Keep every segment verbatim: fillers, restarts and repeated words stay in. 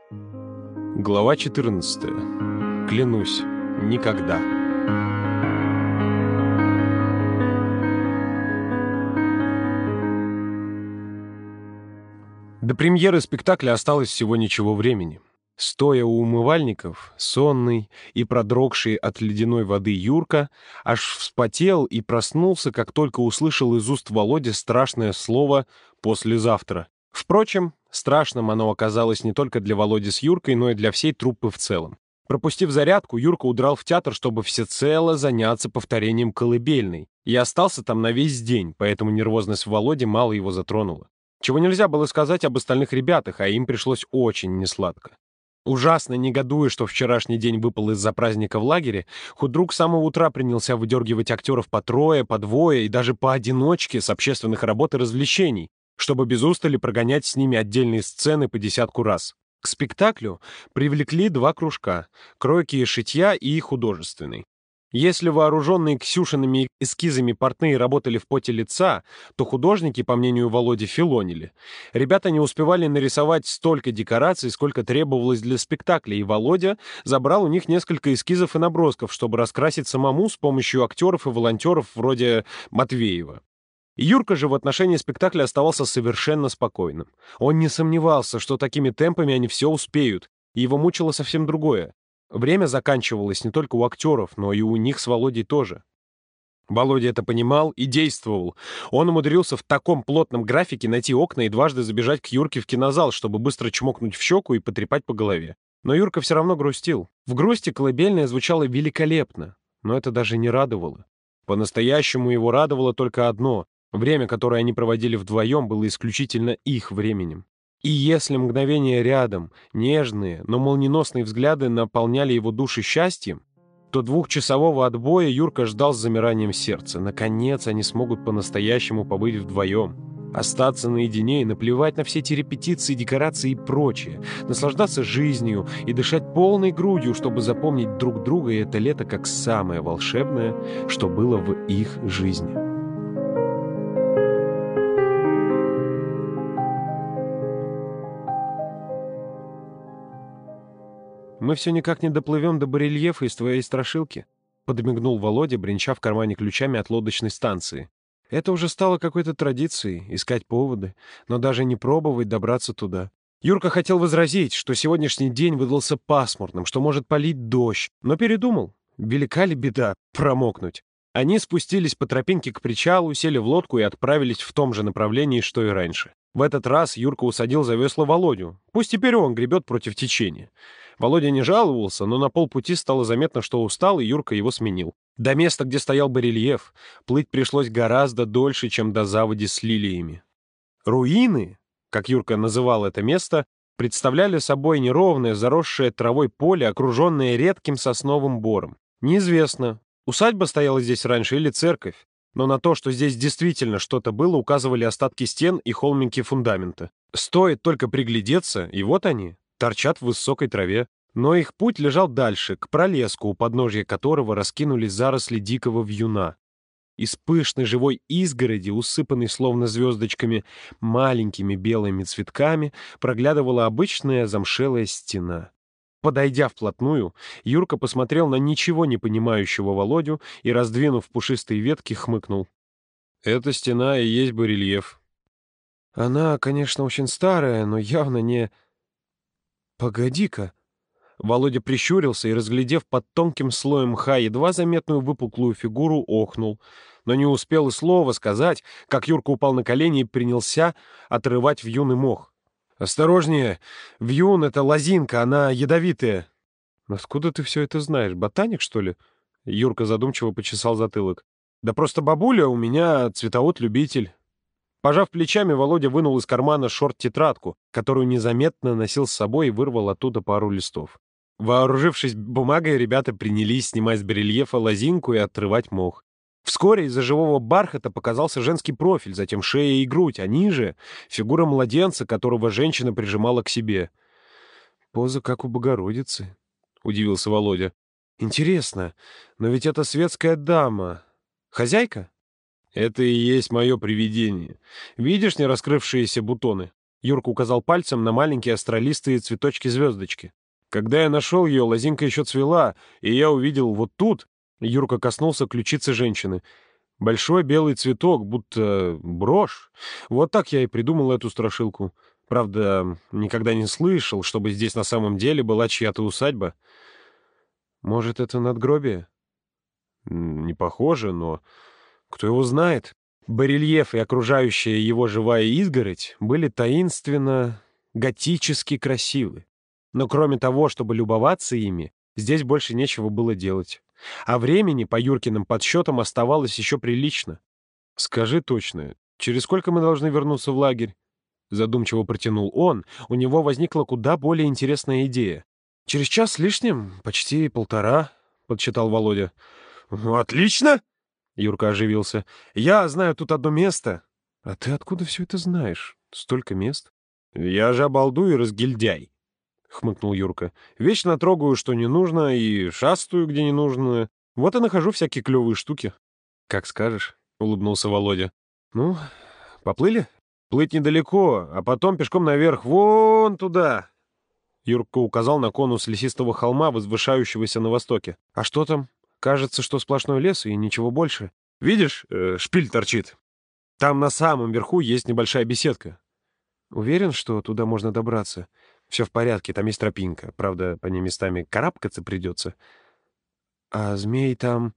Глава четырнадцатая. Клянусь, никогда. До премьеры спектакля осталось всего ничего времени. Стоя у умывальников, сонный и продрогший от ледяной воды Юрка аж вспотел и проснулся, как только услышал из уст Володи страшное слово «послезавтра». Впрочем, страшным оно оказалось не только для Володи с Юркой, но и для всей труппы в целом. Пропустив зарядку, Юрка удрал в театр, чтобы всецело заняться повторением колыбельной, и остался там на весь день, поэтому нервозность Володи мало его затронула. Чего нельзя было сказать об остальных ребятах, а им пришлось очень несладко. Ужасно негодуя, что вчерашний день выпал из-за праздника в лагере, худрук с самого утра принялся выдергивать актеров по трое, по двое и даже поодиночке с общественных работ и развлечений, чтобы без устали прогонять с ними отдельные сцены по десятку раз. К спектаклю привлекли два кружка — кройки и шитья и художественный. Если вооруженные Ксюшиными эскизами портные работали в поте лица, то художники, по мнению Володи, филонили. Ребята не успевали нарисовать столько декораций, сколько требовалось для спектакля, и Володя забрал у них несколько эскизов и набросков, чтобы раскрасить самому с помощью актеров и волонтеров вроде Матвеева. Юрка же в отношении спектакля оставался совершенно спокойным. Он не сомневался, что такими темпами они все успеют, и его мучило совсем другое. Время заканчивалось не только у актеров, но и у них с Володей тоже. Володя это понимал и действовал. Он умудрился в таком плотном графике найти окна и дважды забежать к Юрке в кинозал, чтобы быстро чмокнуть в щеку и потрепать по голове. Но Юрка все равно грустил. В грусти колыбельная звучала великолепно, но это даже не радовало. По-настоящему его радовало только одно — время, которое они проводили вдвоем, было исключительно их временем. И если мгновения рядом, нежные, но молниеносные взгляды наполняли его душу счастьем, то двухчасового отбоя Юрка ждал с замиранием сердца. Наконец они смогут по-настоящему побыть вдвоем, остаться наедине и наплевать на все эти репетиции, декорации и прочее, наслаждаться жизнью и дышать полной грудью, чтобы запомнить друг друга и это лето как самое волшебное, что было в их жизни. «Мы все никак не доплывем до барельефа из твоей страшилки», — подмигнул Володя, бренча в кармане ключами от лодочной станции. «Это уже стало какой-то традицией — искать поводы, но даже не пробовать добраться туда». Юрка хотел возразить, что сегодняшний день выдался пасмурным, что может палить дождь, но передумал. Велика ли беда промокнуть? Они спустились по тропинке к причалу, сели в лодку и отправились в том же направлении, что и раньше. В этот раз Юрка усадил за весло Володю. Пусть теперь он гребет против течения. Володя не жаловался, но на полпути стало заметно, что устал, и Юрка его сменил. До места, где стоял барельеф, плыть пришлось гораздо дольше, чем до заводи с лилиями. Руины, как Юрка называл это место, представляли собой неровное, заросшее травой поле, окруженное редким сосновым бором. Неизвестно, усадьба стояла здесь раньше или церковь, но на то, что здесь действительно что-то было, указывали остатки стен и холмики фундамента. Стоит только приглядеться, и вот они торчат в высокой траве. Но их путь лежал дальше, к пролеску, у подножья которого раскинулись заросли дикого вьюна. Из пышной живой изгороди, усыпанной словно звездочками, маленькими белыми цветками, проглядывала обычная замшелая стена. Подойдя вплотную, Юрка посмотрел на ничего не понимающего Володю и, раздвинув пушистые ветки, хмыкнул. «Эта стена и есть барельеф». «Она, конечно, очень старая, но явно не...» «Погоди-ка!» Володя прищурился и, разглядев под тонким слоем мха едва заметную выпуклую фигуру, охнул, но не успел и слова сказать, как Юрка упал на колени и принялся отрывать вьюн и мох. «Осторожнее! Вьюн — это лозинка, она ядовитая!» «Откуда ты все это знаешь? Ботаник, что ли?» Юрка задумчиво почесал затылок. «Да просто бабуля у меня цветовод-любитель». Пожав плечами, Володя вынул из кармана шорт-тетрадку, которую незаметно носил с собой, и вырвал оттуда пару листов. Вооружившись бумагой, ребята принялись снимать с барельефа лозинку и отрывать мох. Вскоре из-за живого бархата показался женский профиль, затем шея и грудь, а ниже — фигура младенца, которого женщина прижимала к себе. «Поза как у Богородицы», — удивился Володя. «Интересно, но ведь это светская дама. Хозяйка?» «Это и есть мое привидение. Видишь не раскрывшиеся бутоны? Юрка указал пальцем на маленькие астролистые цветочки-звездочки. Когда я нашел ее, лозинка еще цвела, и я увидел вот тут... Юрка коснулся ключицы женщины. Большой белый цветок, будто брошь. Вот так я и придумал эту страшилку. Правда, никогда не слышал, чтобы здесь на самом деле была чья-то усадьба. Может, это надгробие? М, Не похоже, но кто его знает. Барельеф и окружающая его живая изгородь были таинственно, готически красивы. Но кроме того, чтобы любоваться ими, здесь больше нечего было делать. А времени, по Юркиным подсчетам, оставалось еще прилично. «Скажи точно, через сколько мы должны вернуться в лагерь?» Задумчиво протянул он, у него возникла куда более интересная идея. «Через час с лишним, почти полтора», — подсчитал Володя. «Ну, отлично!» — Юрка оживился. «Я знаю тут одно место». «А ты откуда все это знаешь? Столько мест?» «Я же обалдуй и разгильдяй», — хмыкнул Юрка. «Вечно трогаю, что не нужно, и шастаю, где не нужно. Вот и нахожу всякие клевые штуки». «Как скажешь», — улыбнулся Володя. «Ну, поплыли?» «Плыть недалеко, а потом пешком наверх, вон туда!» Юрка указал на конус лесистого холма, возвышающегося на востоке. «А что там? Кажется, что сплошной лес и ничего больше. Видишь, э, шпиль торчит. Там на самом верху есть небольшая беседка. Уверен, что туда можно добраться? Все в порядке, там есть тропинка. Правда, по ней местами карабкаться придется. А змей там...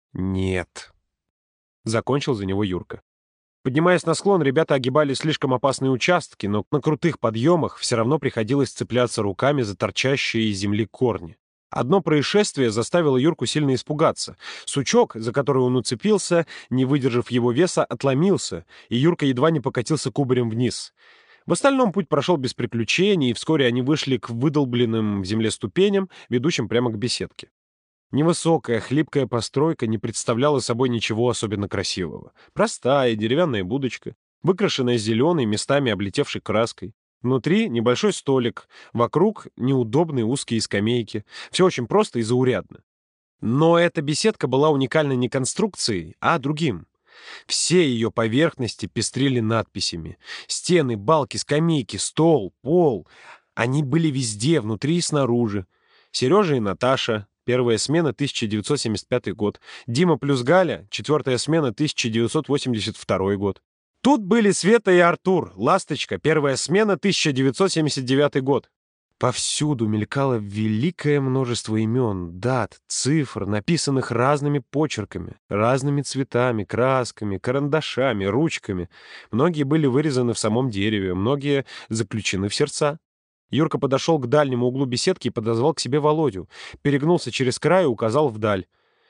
нет». Закончил за него Юрка. Поднимаясь на склон, ребята огибали слишком опасные участки, но на крутых подъемах все равно приходилось цепляться руками за торчащие из земли корни. Одно происшествие заставило Юрку сильно испугаться. Сучок, за который он уцепился, не выдержав его веса, отломился, и Юрка едва не покатился кубарем вниз. В остальном путь прошел без приключений, и вскоре они вышли к выдолбленным в земле ступеням, ведущим прямо к беседке. Невысокая, хлипкая постройка не представляла собой ничего особенно красивого. Простая деревянная будочка, выкрашенная зеленой, местами облетевшей краской. Внутри небольшой столик, вокруг неудобные узкие скамейки. Все очень просто и заурядно. Но эта беседка была уникальна не конструкцией, а другим. Все ее поверхности пестрили надписями. Стены, балки, скамейки, стол, пол. Они были везде, внутри и снаружи. Сережа и Наташа. Первая смена, тысяча девятьсот семьдесят пятый год. Дима плюс Галя, четвертая смена, тысяча девятьсот восемьдесят второй год. Тут были Света и Артур, Ласточка, первая смена, тысяча девятьсот семьдесят девятый год. Повсюду мелькало великое множество имен, дат, цифр, написанных разными почерками, разными цветами, красками, карандашами, ручками. Многие были вырезаны в самом дереве, многие заключены в сердца. Юрка подошел к дальнему углу беседки и подозвал к себе Володю. Перегнулся через край и указал вдаль.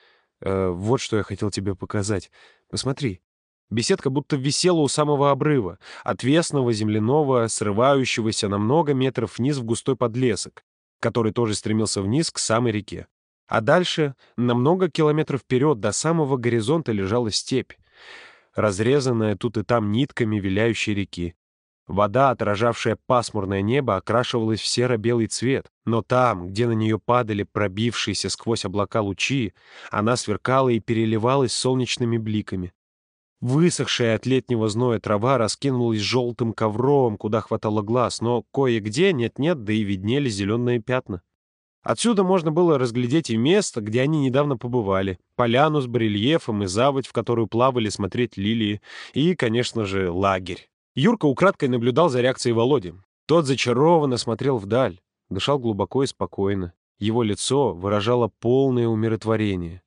«Э, «Вот что я хотел тебе показать. Посмотри». Беседка будто висела у самого обрыва, отвесного, земляного, срывающегося на много метров вниз в густой подлесок, который тоже стремился вниз к самой реке. А дальше, на много километров вперед, до самого горизонта лежала степь, разрезанная тут и там нитками виляющей реки. Вода, отражавшая пасмурное небо, окрашивалась в серо-белый цвет, но там, где на нее падали пробившиеся сквозь облака лучи, она сверкала и переливалась солнечными бликами. Высохшая от летнего зноя трава раскинулась желтым ковром, куда хватало глаз, но кое-где нет-нет, да и виднелись зеленые пятна. Отсюда можно было разглядеть и место, где они недавно побывали, поляну с барельефом и заводь, в которую плавали смотреть лилии, и, конечно же, лагерь. Юрка украдкой наблюдал за реакцией Володи. Тот зачарованно смотрел вдаль, дышал глубоко и спокойно. Его лицо выражало полное умиротворение.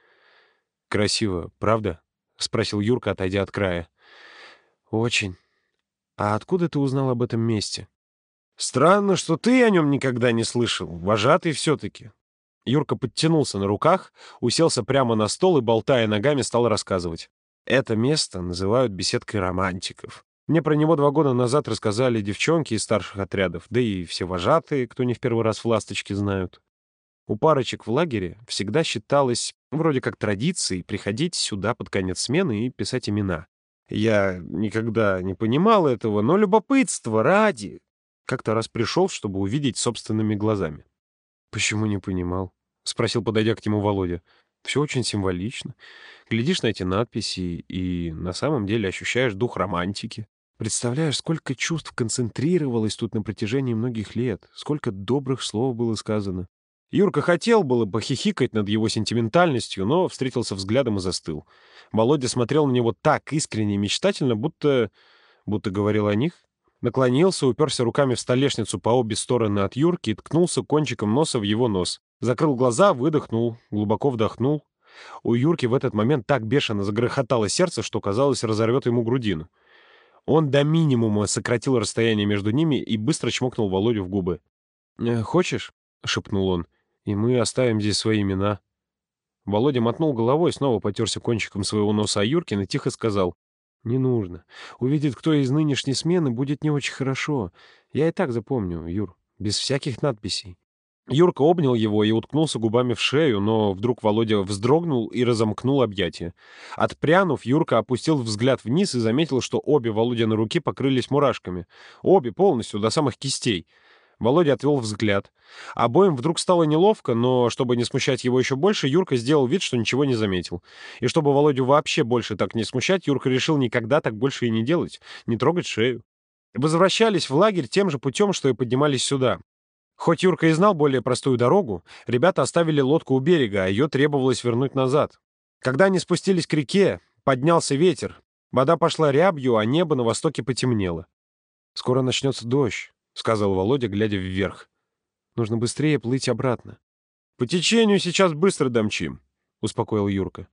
«Красиво, правда?» — спросил Юрка, отойдя от края. «Очень. А откуда ты узнал об этом месте?» «Странно, что ты о нем никогда не слышал. Вожатый все-таки». Юрка подтянулся на руках, уселся прямо на стол и, болтая ногами, стал рассказывать. «Это место называют беседкой романтиков. Мне про него два года назад рассказали девчонки из старших отрядов, да и все вожатые, кто не в первый раз в «Ласточке», знают. У парочек в лагере всегда считалось вроде как традицией приходить сюда под конец смены и писать имена. Я никогда не понимал этого, но любопытство ради как-то раз пришел, чтобы увидеть собственными глазами». «Почему не понимал?» — спросил, подойдя к нему Володя. «Все очень символично. Глядишь на эти надписи и на самом деле ощущаешь дух романтики». Представляешь, сколько чувств концентрировалось тут на протяжении многих лет, сколько добрых слов было сказано. Юрка хотел было похихикать над его сентиментальностью, но встретился взглядом и застыл. Володя смотрел на него так искренне и мечтательно, будто... будто говорил о них. Наклонился, уперся руками в столешницу по обе стороны от Юрки и ткнулся кончиком носа в его нос. Закрыл глаза, выдохнул, глубоко вдохнул. У Юрки в этот момент так бешено загрохотало сердце, что, казалось, разорвет ему грудину. Он до минимума сократил расстояние между ними и быстро чмокнул Володю в губы. «Э, «Хочешь?» — шепнул он. «И мы оставим здесь свои имена». Володя мотнул головой, снова потерся кончиком своего носа о Юркин и тихо сказал: «Не нужно. Увидит кто из нынешней смены, будет не очень хорошо. Я и так запомню, Юр, без всяких надписей». Юрка обнял его и уткнулся губами в шею, но вдруг Володя вздрогнул и разомкнул объятия. Отпрянув, Юрка опустил взгляд вниз и заметил, что обе Володины руки покрылись мурашками. Обе полностью, до самых кистей. Володя отвел взгляд. Обоим вдруг стало неловко, но, чтобы не смущать его еще больше, Юрка сделал вид, что ничего не заметил. И чтобы Володю вообще больше так не смущать, Юрка решил никогда так больше и не делать, не трогать шею. Возвращались в лагерь тем же путем, что и поднимались сюда. Хоть Юрка и знал более простую дорогу, ребята оставили лодку у берега, а ее требовалось вернуть назад. Когда они спустились к реке, поднялся ветер. Вода пошла рябью, а небо на востоке потемнело. «Скоро начнется дождь», — сказал Володя, глядя вверх. «Нужно быстрее плыть обратно». «По течению сейчас быстро домчим», — успокоил Юрка.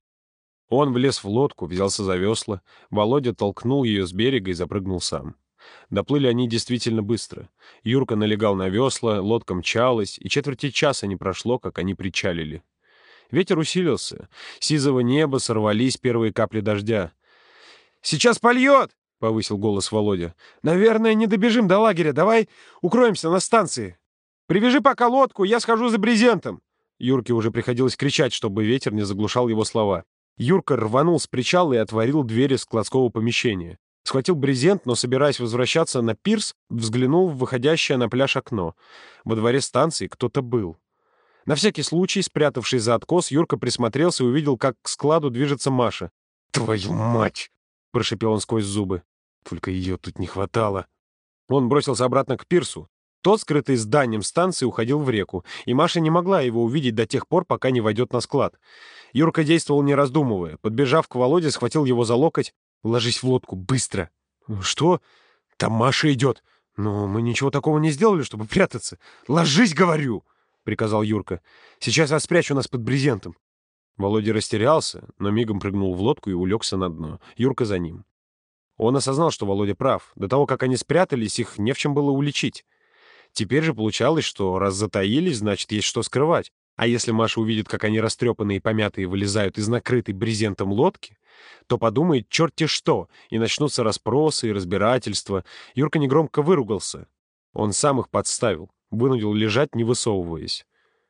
Он влез в лодку, взялся за весла. Володя толкнул ее с берега и запрыгнул сам. Доплыли они действительно быстро. Юрка налегал на весла, лодка мчалась, и четверти часа не прошло, как они причалили. Ветер усилился. С сизого неба сорвались первые капли дождя. «Сейчас польет!» — повысил голос Володя. «Наверное, не добежим до лагеря. Давай укроемся на станции. Привяжи пока лодку, я схожу за брезентом». Юрке уже приходилось кричать, чтобы ветер не заглушал его слова. Юрка рванул с причала и отворил двери складского помещения. Схватил брезент, но, собираясь возвращаться на пирс, взглянул в выходящее на пляж окно. Во дворе станции кто-то был. На всякий случай, спрятавшись за откос, Юрка присмотрелся и увидел, как к складу движется Маша. «Твою мать!» — прошипел он сквозь зубы. «Только ее тут не хватало». Он бросился обратно к пирсу. Тот, скрытый зданием станции, уходил в реку, и Маша не могла его увидеть до тех пор, пока не войдет на склад. Юрка действовал не раздумывая. Подбежав к Володе, схватил его за локоть. «Ложись в лодку, быстро!» «Что? Там Маша идет!» «Но мы ничего такого не сделали, чтобы прятаться!» «Ложись, говорю!» — приказал Юрка. «Сейчас я спрячу нас под брезентом!» Володя растерялся, но мигом прыгнул в лодку и улегся на дно. Юрка за ним. Он осознал, что Володя прав. До того, как они спрятались, их не в чем было уличить. Теперь же получалось, что раз затаились, значит, есть что скрывать. А если Маша увидит, как они растрепанные и помятые вылезают из накрытой брезентом лодки, то подумает черти что, и начнутся расспросы и разбирательства. Юрка негромко выругался. Он сам их подставил, вынудил лежать, не высовываясь.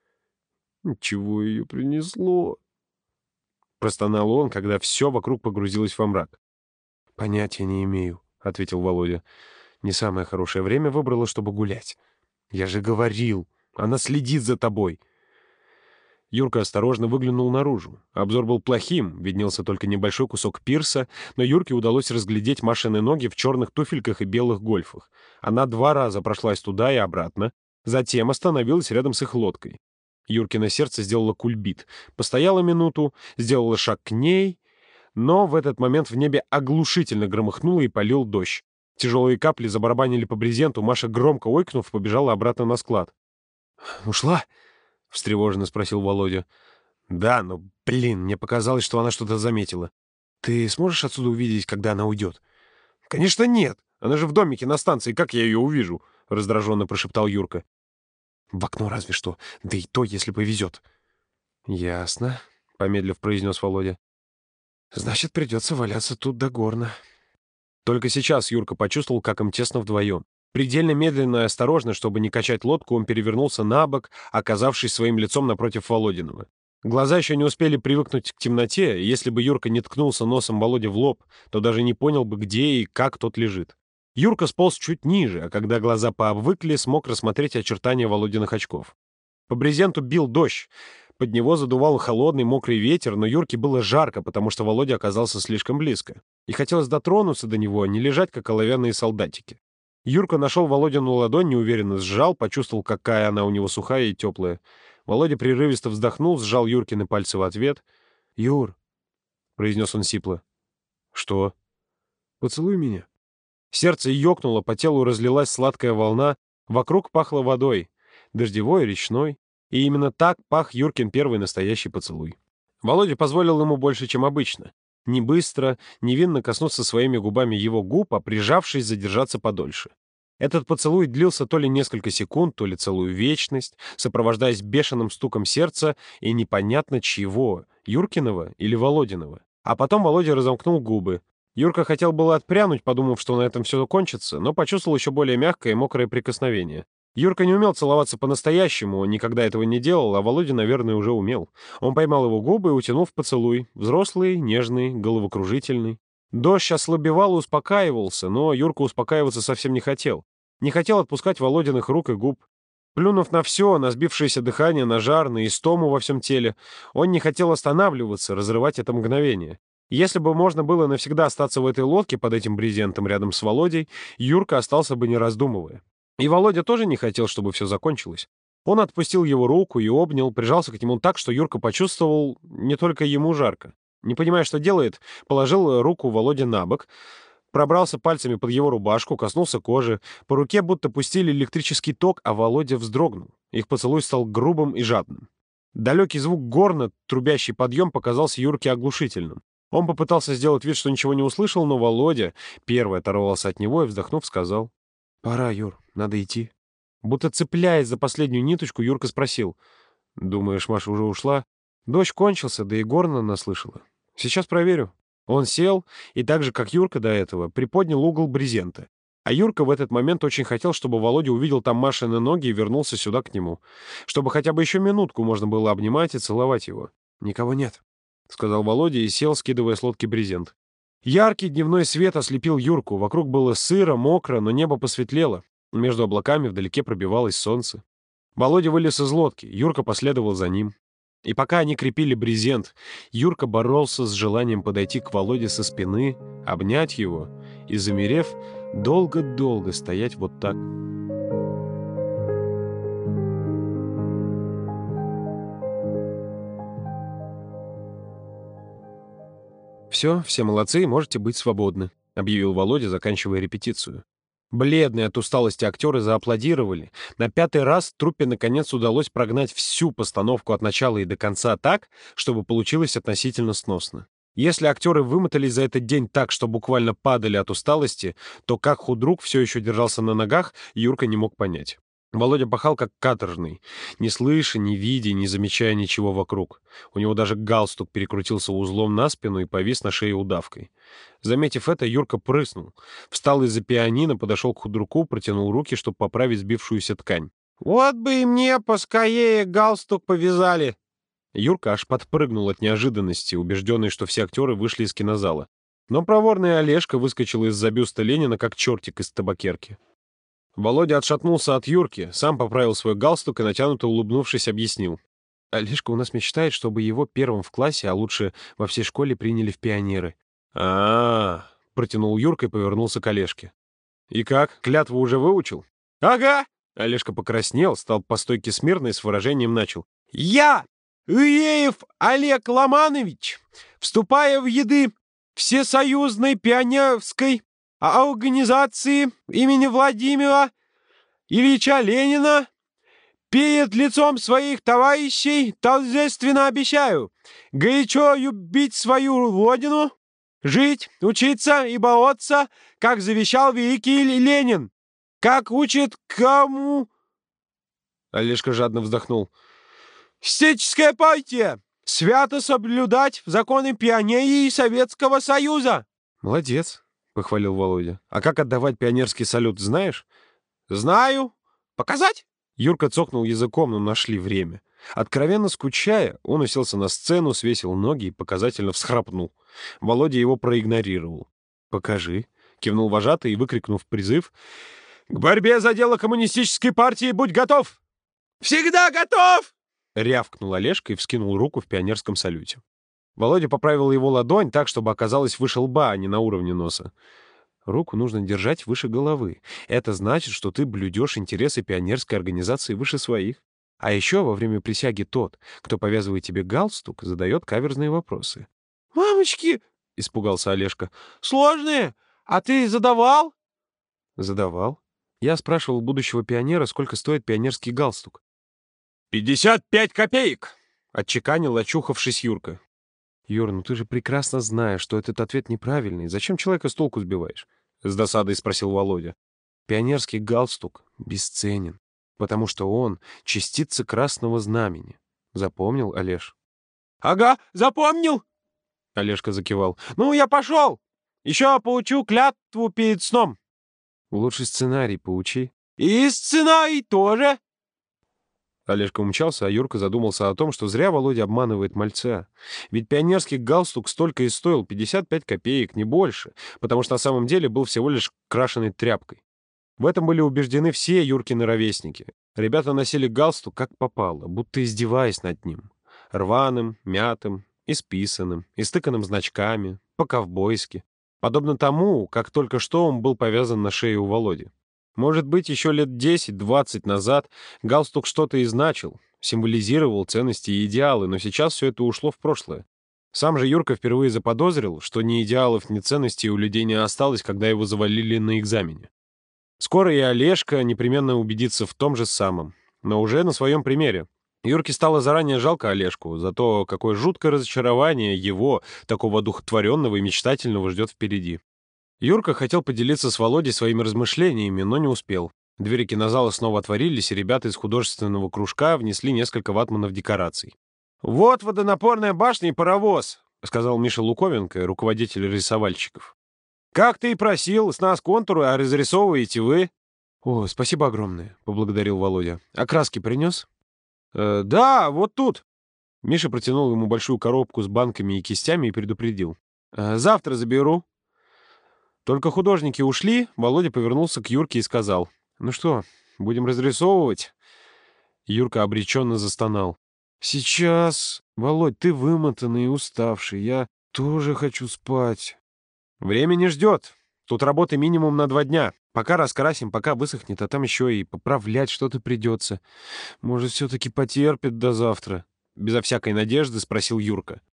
«Чего ее принесло?» — простонал он, когда все вокруг погрузилось во мрак. «Понятия не имею», — ответил Володя. «Не самое хорошее время выбрала, чтобы гулять. Я же говорил, она следит за тобой». Юрка осторожно выглянул наружу. Обзор был плохим, виднелся только небольшой кусок пирса, но Юрке удалось разглядеть Машины ноги в черных туфельках и белых гольфах. Она два раза прошлась туда и обратно, затем остановилась рядом с их лодкой. Юркино сердце сделало кульбит. Постояла минуту, сделала шаг к ней, но в этот момент в небе оглушительно громыхнуло и полил дождь. Тяжелые капли забарабанили по брезенту, Маша, громко ойкнув, побежала обратно на склад. «Ушла?» — встревоженно спросил Володя. «Да, но, блин, мне показалось, что она что-то заметила. Ты сможешь отсюда увидеть, когда она уйдет?» «Конечно нет! Она же в домике на станции, как я ее увижу?» — раздраженно прошептал Юрка. «В окно разве что, да и то, если повезет». «Ясно», — помедлив произнес Володя. «Значит, придется валяться тут до горна». Только сейчас Юрка почувствовал, как им тесно вдвоем. Предельно медленно и осторожно, чтобы не качать лодку, он перевернулся на бок, оказавшись своим лицом напротив Володиного. Глаза еще не успели привыкнуть к темноте, и если бы Юрка не ткнулся носом Володе в лоб, то даже не понял бы, где и как тот лежит. Юрка сполз чуть ниже, а когда глаза пообвыкли, смог рассмотреть очертания Володиных очков. По брезенту бил дождь. Из-под него задувал холодный мокрый ветер, но Юрке было жарко, потому что Володя оказался слишком близко. И хотелось дотронуться до него, а не лежать, как оловянные солдатики. Юрка нашел Володину ладонь, неуверенно сжал, почувствовал, какая она у него сухая и теплая. Володя прерывисто вздохнул, сжал Юркины пальцы в ответ. «Юр», — произнес он сипло. «Что?» «Поцелуй меня». Сердце ёкнуло, по телу разлилась сладкая волна, вокруг пахло водой, дождевой, речной. И именно так пах Юркин первый настоящий поцелуй. Володя позволил ему больше, чем обычно. Не быстро, невинно коснуться своими губами его губ, а прижавшись, задержаться подольше. Этот поцелуй длился то ли несколько секунд, то ли целую вечность, сопровождаясь бешеным стуком сердца и непонятно чьего, Юркиного или Володиного. А потом Володя разомкнул губы. Юрка хотел было отпрянуть, подумав, что на этом все кончится, но почувствовал еще более мягкое и мокрое прикосновение. Юрка не умел целоваться по-настоящему, он никогда этого не делал, а Володя, наверное, уже умел. Он поймал его губы и утянул в поцелуй. Взрослый, нежный, головокружительный. Дождь ослабевал и успокаивался, но Юрка успокаиваться совсем не хотел. Не хотел отпускать Володиных рук и губ. Плюнув на все, на сбившееся дыхание, на жар, на истому во всем теле, он не хотел останавливаться, разрывать это мгновение. Если бы можно было навсегда остаться в этой лодке под этим брезентом рядом с Володей, Юрка остался бы не раздумывая. И Володя тоже не хотел, чтобы все закончилось. Он отпустил его руку и обнял, прижался к нему так, что Юрка почувствовал не только ему жарко. Не понимая, что делает, положил руку Володе на бок, пробрался пальцами под его рубашку, коснулся кожи. По руке будто пустили электрический ток, а Володя вздрогнул. Их поцелуй стал грубым и жадным. Далекий звук горна, трубящий подъем, показался Юрке оглушительным. Он попытался сделать вид, что ничего не услышал, но Володя первый оторвался от него и, вздохнув, сказал: «Пора, Юр, надо идти». Будто цепляясь за последнюю ниточку, Юрка спросил: «Думаешь, Маша уже ушла?» Дождь кончился, да и горно наслышала. «Сейчас проверю». Он сел и так же, как Юрка до этого, приподнял угол брезента. А Юрка в этот момент очень хотел, чтобы Володя увидел там Машины ноги и вернулся сюда к нему. Чтобы хотя бы еще минутку можно было обнимать и целовать его. «Никого нет», — сказал Володя и сел, скидывая с лодки брезент. Яркий дневной свет ослепил Юрку. Вокруг было сыро, мокро, но небо посветлело. Между облаками вдалеке пробивалось солнце. Володя вылез из лодки. Юрка последовал за ним. И пока они крепили брезент, Юрка боролся с желанием подойти к Володе со спины, обнять его и, замерев, долго-долго стоять вот так. «Все, все молодцы, можете быть свободны», — объявил Володя, заканчивая репетицию. Бледные от усталости актеры зааплодировали. На пятый раз труппе наконец удалось прогнать всю постановку от начала и до конца так, чтобы получилось относительно сносно. Если актеры вымотались за этот день так, что буквально падали от усталости, то как худрук все еще держался на ногах, Юрка не мог понять. Володя пахал как каторжный, не слыша, не видя, не замечая ничего вокруг. У него даже галстук перекрутился узлом на спину и повис на шее удавкой. Заметив это, Юрка прыснул. Встал из-за пианино, подошел к худруку, протянул руки, чтобы поправить сбившуюся ткань. «Вот бы и мне поскорее галстук повязали!» Юрка аж подпрыгнул от неожиданности, убежденный, что все актеры вышли из кинозала. Но проворный Олежка выскочил из-за бюста Ленина, как чертик из табакерки. Володя отшатнулся от Юрки, сам поправил свой галстук и, натянуто улыбнувшись, объяснил. «Олежка у нас мечтает, чтобы его первым в классе, а лучше во всей школе приняли в пионеры». «А-а-а!» — протянул Юрка и повернулся к Олежке. «И как, клятву уже выучил?» «Ага!» — Олежка покраснел, стал по стойке смирно и с выражением начал. «Я, Ильеев Олег Ломанович, вступая в еды Всесоюзной пионерской организации имени Владимира Ильича Ленина, перед лицом своих товарищей торжественно обещаю горячо любить свою родину, жить, учиться и бороться, как завещал великий Ленин, как учит кому...» Олежка жадно вздохнул. «Стеческая партия! Свято соблюдать законы пионерии Советского Союза!» «Молодец!» — похвалил Володя. «А как отдавать пионерский салют, знаешь?» «Знаю. Показать?» Юрка цокнул языком, но нашли время. Откровенно скучая, он уселся на сцену, свесил ноги и показательно всхрапнул. Володя его проигнорировал. «Покажи», — кивнул вожатый и, выкрикнув призыв, «К борьбе за дело коммунистической партии будь готов!» «Всегда готов!» — рявкнул Олежка и вскинул руку в пионерском салюте. Володя поправил его ладонь так, чтобы оказалась выше лба, а не на уровне носа. Руку нужно держать выше головы. Это значит, что ты блюдешь интересы пионерской организации выше своих. А еще во время присяги тот, кто повязывает тебе галстук, задает каверзные вопросы. «Мамочки!» — испугался Олежка. «Сложные! А ты задавал?» Задавал. Я спрашивал будущего пионера, сколько стоит пионерский галстук. «Пятьдесят пять копеек!» — отчеканил, очухавшись Юрка. «Юр, ну ты же прекрасно знаешь, что этот ответ неправильный. Зачем человека с толку сбиваешь?» — с досадой спросил Володя. «Пионерский галстук бесценен, потому что он — частица красного знамени. Запомнил, Олеж?» «Ага, запомнил!» — Олежка закивал. «Ну, я пошел! Еще поучу клятву перед сном!» «Лучший сценарий поучи». «И сценарий тоже!» Олежка умчался, а Юрка задумался о том, что зря Володя обманывает мальца. Ведь пионерский галстук столько и стоил — пятьдесят пять копеек, не больше, потому что на самом деле был всего лишь крашеной тряпкой. В этом были убеждены все Юркины ровесники. Ребята носили галстук как попало, будто издеваясь над ним. Рваным, мятым, исписанным, истыканным значками, по-ковбойски. Подобно тому, как только что он был повязан на шее у Володи. Может быть, еще лет десять-двадцать назад галстук что-то и значил, символизировал ценности и идеалы, но сейчас все это ушло в прошлое. Сам же Юрка впервые заподозрил, что ни идеалов, ни ценностей у людей не осталось, когда его завалили на экзамене. Скоро и Олежка непременно убедится в том же самом, но уже на своем примере. Юрке стало заранее жалко Олежку за то, какое жуткое разочарование его, такого одухотворенного и мечтательного, ждет впереди. Юрка хотел поделиться с Володей своими размышлениями, но не успел. Двери кинозала снова отворились, и ребята из художественного кружка внесли несколько ватманов декораций. «Вот водонапорная башня и паровоз», — сказал Миша Луковенко, руководитель рисовальщиков. «Как ты и просил, с нас контуры, а разрисовываете вы». «О, спасибо огромное», — поблагодарил Володя. «А краски принес?» э, «Да, вот тут». Миша протянул ему большую коробку с банками и кистями и предупредил. «Э, «Завтра заберу». Только художники ушли, Володя повернулся к Юрке и сказал: «Ну что, будем разрисовывать?» Юрка обреченно застонал. «Сейчас. Володь, ты вымотанный и уставший. Я тоже хочу спать». «Время не ждет. Тут работы минимум на два дня. Пока раскрасим, пока высохнет, а там еще и поправлять что-то придется. Может, все-таки потерпит до завтра?» Безо всякой надежды спросил Юрка.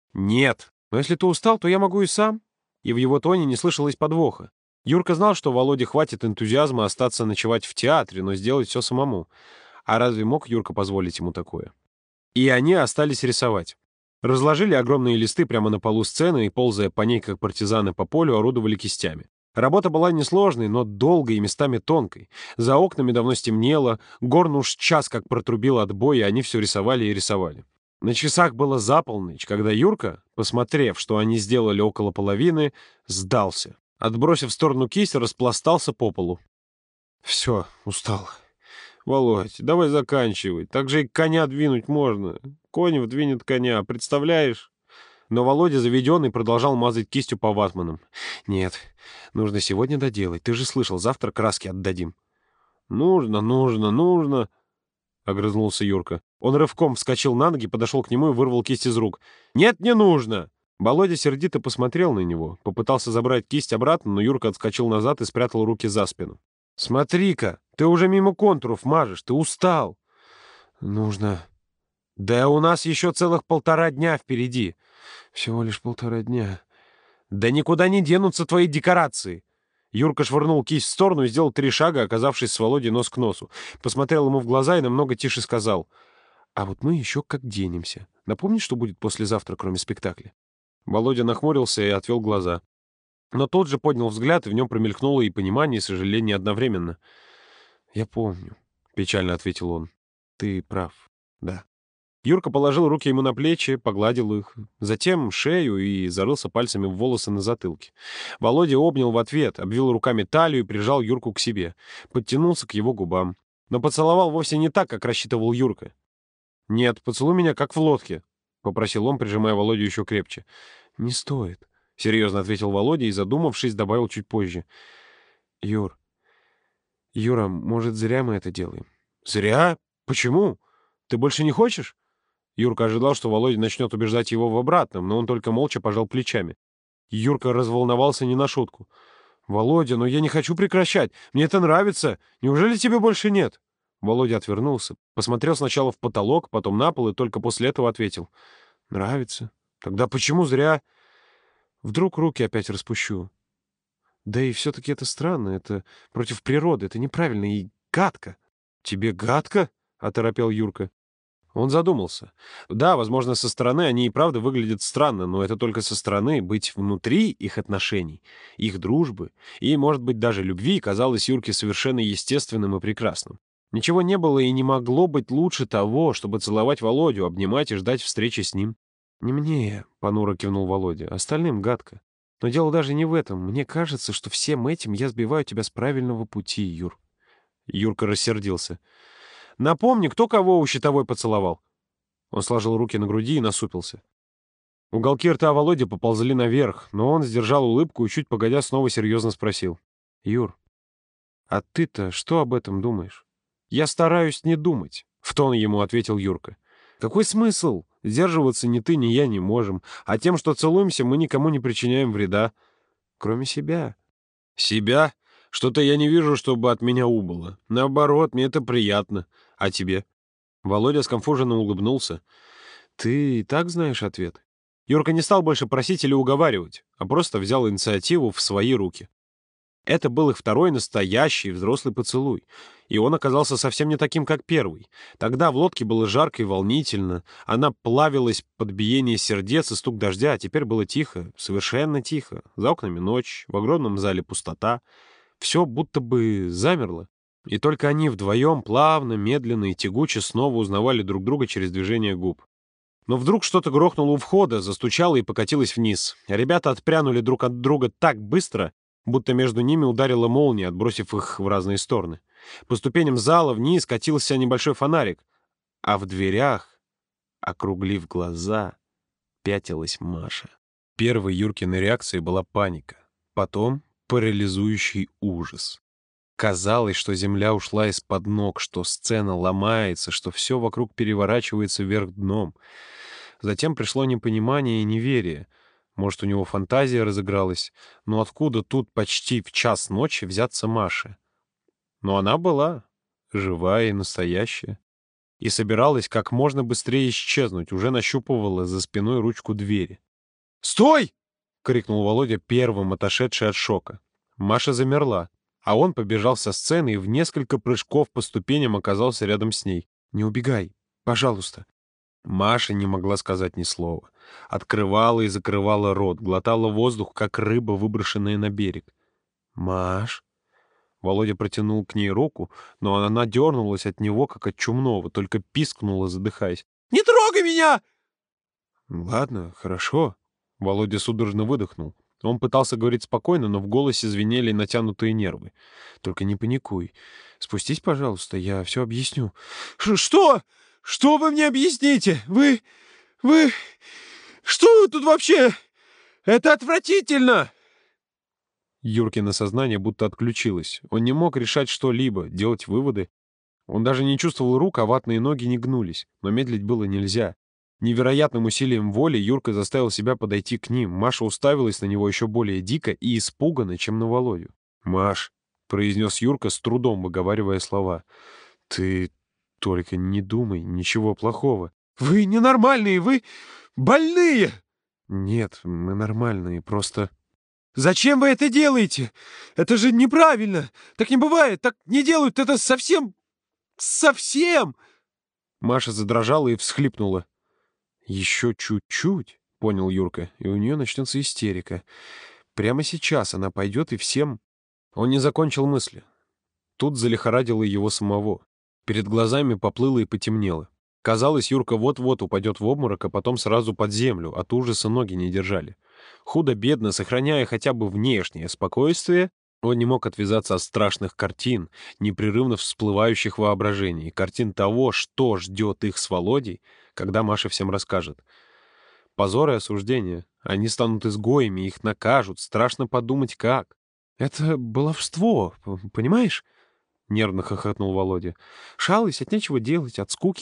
«Нет. Но если ты устал, то я могу и сам». И в его тоне не слышалось подвоха. Юрка знал, что Володе хватит энтузиазма остаться ночевать в театре, но сделать все самому. А разве мог Юрка позволить ему такое? И они остались рисовать. Разложили огромные листы прямо на полу сцены и, ползая по ней, как партизаны по полю, орудовали кистями. Работа была несложной, но долгой и местами тонкой. За окнами давно стемнело, горн уж час как протрубил отбой, и они все рисовали и рисовали. На часах было за полночь, когда Юрка, посмотрев, что они сделали около половины, сдался. Отбросив в сторону кисть, распластался по полу. «Все, устал. Володь, давай заканчивай. Так же и коня двинуть можно. Конь вдвинет коня, представляешь?» Но Володя, заведенный, продолжал мазать кистью по ватманам. «Нет, нужно сегодня доделать. Ты же слышал, завтра краски отдадим». «Нужно, нужно, нужно», — огрызнулся Юрка. Он рывком вскочил на ноги, подошел к нему и вырвал кисть из рук. «Нет, не нужно!» Володя сердито посмотрел на него, попытался забрать кисть обратно, но Юрка отскочил назад и спрятал руки за спину. «Смотри-ка, ты уже мимо контуров мажешь, ты устал!» «Нужно...» «Да у нас еще целых полтора дня впереди!» «Всего лишь полтора дня...» «Да никуда не денутся твои декорации!» Юрка швырнул кисть в сторону и сделал три шага, оказавшись с Володей нос к носу. Посмотрел ему в глаза и намного тише сказал: «А вот мы еще как денемся. Напомни, что будет послезавтра, кроме спектакля?» Володя нахмурился и отвел глаза. Но тот же поднял взгляд, и в нем промелькнуло и понимание, и сожаление одновременно. «Я помню», — печально ответил он. «Ты прав, да». Юрка положил руки ему на плечи, погладил их, затем шею и зарылся пальцами в волосы на затылке. Володя обнял в ответ, обвил руками талию и прижал Юрку к себе, подтянулся к его губам. Но поцеловал вовсе не так, как рассчитывал Юрка. «Нет, поцелуй меня, как в лодке», — попросил он, прижимая Володю еще крепче. «Не стоит», — серьезно ответил Володя и, задумавшись, добавил чуть позже. «Юр, Юра, может, зря мы это делаем?» «Зря? Почему?» Ты больше не хочешь?» Юрка ожидал, что Володя начнет убеждать его в обратном, но он только молча пожал плечами. Юрка разволновался не на шутку. «Володя, но я не хочу прекращать. Мне это нравится. Неужели тебе больше нет?» Володя отвернулся, посмотрел сначала в потолок, потом на пол и только после этого ответил. «Нравится. Тогда почему зря? Вдруг руки опять распущу? Да и все-таки это странно, это против природы, это неправильно и гадко». «Тебе гадко?» — оторопел Юрка. Он задумался. Да, возможно, со стороны они и правда выглядят странно, но это только со стороны. Быть внутри их отношений, их дружбы и, может быть, даже любви казалось Юрке совершенно естественным и прекрасным. Ничего не было и не могло быть лучше того, чтобы целовать Володю, обнимать и ждать встречи с ним. «Не мне», — понуро кивнул Володя, — «остальным гадко. Но дело даже не в этом. Мне кажется, что всем этим я сбиваю тебя с правильного пути, Юр». Юрка рассердился. «Напомни, кто кого у щитовой поцеловал?» Он сложил руки на груди и насупился. Уголки рта Володи поползли наверх, но он сдержал улыбку и чуть погодя снова серьезно спросил. «Юр, а ты-то что об этом думаешь?» «Я стараюсь не думать», — в тон ему ответил Юрка. «Какой смысл? Сдерживаться ни ты, ни я не можем, а тем, что целуемся, мы никому не причиняем вреда. Кроме себя». «Себя? Что-то я не вижу, чтобы от меня убыло. Наоборот, мне это приятно. А тебе?» Володя сконфуженно улыбнулся. «Ты и так знаешь ответ». Юрка не стал больше просить или уговаривать, а просто взял инициативу в свои руки. Это был их второй настоящий взрослый поцелуй, и он оказался совсем не таким, как первый. Тогда в лодке было жарко и волнительно, она плавилась под биение сердец и стук дождя, а теперь было тихо, совершенно тихо. За окнами ночь, в огромном зале пустота. Все будто бы замерло. И только они вдвоем плавно, медленно и тягуче снова узнавали друг друга через движение губ. Но вдруг что-то грохнуло у входа, застучало и покатилось вниз. Ребята отпрянули друг от друга так быстро, будто между ними ударила молния, отбросив их в разные стороны. По ступеням зала вниз катился небольшой фонарик, а в дверях, округлив глаза, пятилась Маша. Первой Юркиной реакцией была паника, потом парализующий ужас. Казалось, что земля ушла из-под ног, что сцена ломается, что все вокруг переворачивается вверх дном. Затем пришло непонимание и неверие. Может, у него фантазия разыгралась, но откуда тут почти в час ночи взяться Маше? Но она была живая и настоящая. И собиралась как можно быстрее исчезнуть, уже нащупывала за спиной ручку двери. «Стой!» — крикнул Володя, первым отошедший от шока. Маша замерла, а он побежал со сцены и в несколько прыжков по ступеням оказался рядом с ней. «Не убегай, пожалуйста». Маша не могла сказать ни слова. Открывала и закрывала рот, глотала воздух, как рыба, выброшенная на берег. «Маш...» Володя протянул к ней руку, но она дернулась от него, как от чумного, только пискнула, задыхаясь. «Не трогай меня!» «Ладно, хорошо». Володя судорожно выдохнул. Он пытался говорить спокойно, но в голосе звенели натянутые нервы. «Только не паникуй. Спустись, пожалуйста, я все объясню». «Что? Что вы мне объясните? Вы... вы... Что вы тут вообще? Это отвратительно!» Юркино сознание будто отключилось. Он не мог решать что-либо, делать выводы. Он даже не чувствовал рук, а ватные ноги не гнулись. Но медлить было нельзя. Невероятным усилием воли Юрка заставил себя подойти к ним. Маша уставилась на него еще более дико и испуганно, чем на Володю. «Маш», — произнес Юрка, с трудом выговаривая слова, — «ты только не думай ничего плохого». «Вы ненормальные, вы больные!» «Нет, мы нормальные, просто...» «Зачем вы это делаете? Это же неправильно! Так не бывает, так не делают, это совсем... совсем...» Маша задрожала и всхлипнула. «Еще чуть-чуть», — понял Юрка, — «и у нее начнется истерика. Прямо сейчас она пойдет и всем...» Он не закончил мысли. Тут залихорадило его самого. Перед глазами поплыло и потемнело. Казалось, Юрка вот-вот упадет в обморок, а потом сразу под землю. От ужаса ноги не держали. Худо-бедно, сохраняя хотя бы внешнее спокойствие, он не мог отвязаться от страшных картин, непрерывно всплывающих в воображении, картин того, что ждет их с Володей, когда Маша всем расскажет. Позор и осуждение. Они станут изгоями, их накажут. Страшно подумать, как. «Это баловство, понимаешь?» — нервно хохотнул Володя. «Шалость, от нечего делать, от скуки.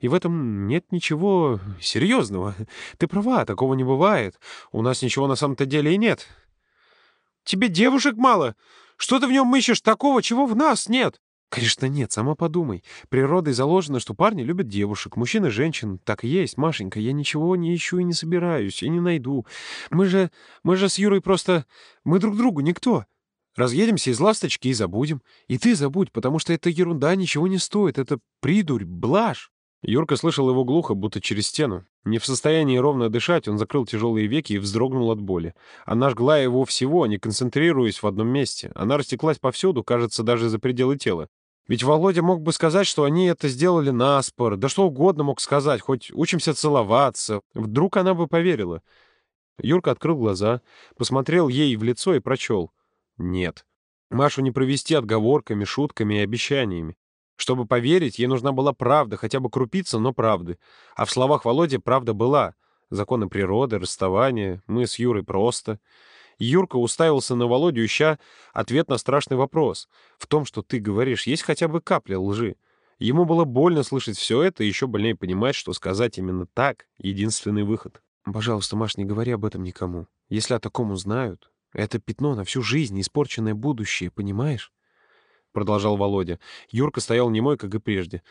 И в этом нет ничего серьезного. Ты права, такого не бывает. У нас ничего на самом-то деле и нет. Тебе девушек мало? Что ты в нем ищешь такого, чего в нас нет? Конечно, нет, сама подумай. Природой заложено, что парни любят девушек, мужчин и женщин. Так и есть, Машенька, я ничего не ищу и не собираюсь, и не найду. Мы же, мы же с Юрой просто... Мы друг другу никто. Разъедемся из «Ласточки» и забудем. И ты забудь, потому что эта ерунда ничего не стоит. Это придурь, блажь. Юрка слышал его глухо, будто через стену. Не в состоянии ровно дышать, он закрыл тяжелые веки и вздрогнул от боли. Она жгла его всего, не концентрируясь в одном месте. Она растеклась повсюду, кажется, даже за пределы тела. Ведь Володя мог бы сказать, что они это сделали наспор, да что угодно мог сказать, хоть учимся целоваться. Вдруг она бы поверила. Юрка открыл глаза, посмотрел ей в лицо и прочел. Нет. Машу не провести отговорками, шутками и обещаниями. Чтобы поверить, ей нужна была правда, хотя бы крупица, но правды. А в словах Володи правда была. Законы природы, расставание, мы с Юрой просто... Юрка уставился на Володю, ища ответ на страшный вопрос. В том, что ты говоришь, есть хотя бы капля лжи. Ему было больно слышать все это, и еще больнее понимать, что сказать именно так — единственный выход. «Пожалуйста, Маш, не говори об этом никому. Если о таком узнают, это пятно на всю жизнь, испорченное будущее, понимаешь?» Продолжал Володя. Юрка стоял немой, как и прежде.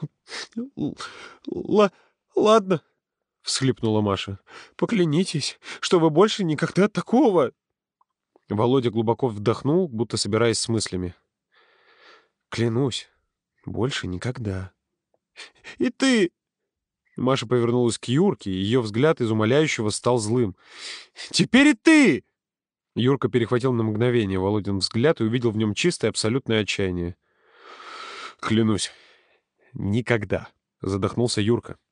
Л ладно. — всхлипнула Маша. «Поклянитесь, что вы больше никогда такого...» Володя глубоко вдохнул, будто собираясь с мыслями. «Клянусь, больше никогда». «И ты...» Маша повернулась к Юрке, и ее взгляд из умоляющего стал злым. «Теперь и ты...» Юрка перехватил на мгновение Володин взгляд и увидел в нем чистое абсолютное отчаяние. «Клянусь, никогда», — задохнулся Юрка.